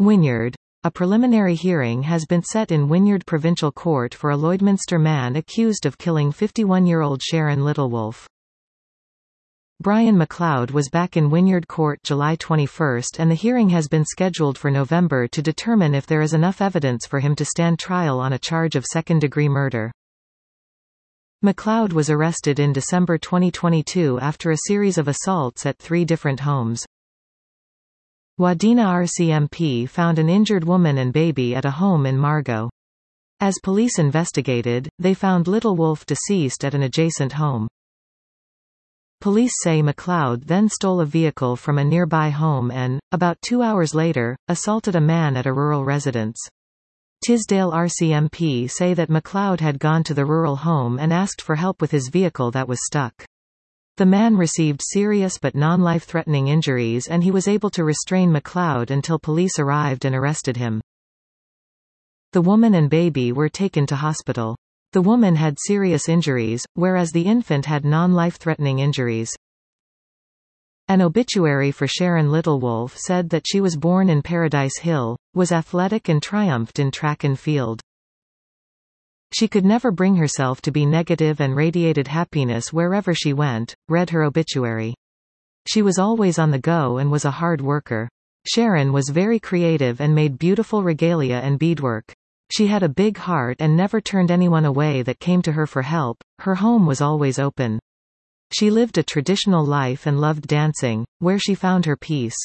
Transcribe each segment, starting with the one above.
Wynyard. A preliminary hearing has been set in Wynyard Provincial Court for a Lloydminster man accused of killing 51-year-old Sharon Littlewolf. Brian McLeod was back in Wynyard Court July 21 and the hearing has been scheduled for November to determine if there is enough evidence for him to stand trial on a charge of second-degree murder. McLeod was arrested in December 2022 after a series of assaults at 3 different homes. Wadena RCMP found an injured woman and baby at a home in Margot. As police investigated, they found Littlewolf deceased at an adjacent home. Police say McLeod then stole a vehicle from a nearby home and, about 2 hours later, assaulted a man at a rural residence. Tisdale RCMP say that McLeod had gone to the rural home and asked for help with his vehicle that was stuck. The man received serious but non-life-threatening injuries and he was able to restrain McLeod until police arrived and arrested him. The woman and baby were taken to hospital. The woman had serious injuries, whereas the infant had non-life-threatening injuries. An obituary for Sharon Littlewolf said that she was born in Paradise Hill, was athletic and triumphed in track and field. She could never bring herself to be negative and radiated happiness wherever she went, read her obituary. She was always on the go and was a hard worker. Sharon was very creative and made beautiful regalia and beadwork. She had a big heart and never turned anyone away that came to her for help. Her home was always open. She lived a traditional life and loved dancing, where she found her peace.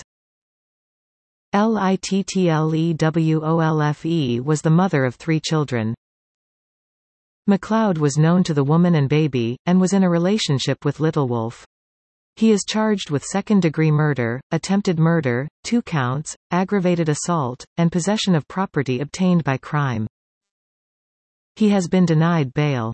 Littlewolf was the mother of 3 children. McLeod was known to the woman and baby, and was in a relationship with Littlewolf. He is charged with second-degree murder, attempted murder, 2 counts, aggravated assault, and possession of property obtained by crime. He has been denied bail.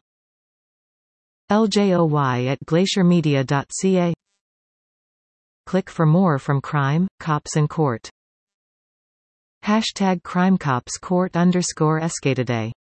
LJOY at glaciermedia.ca. Click for more from Crime, Cops and Court. #CrimeCopsCourt_Escatoday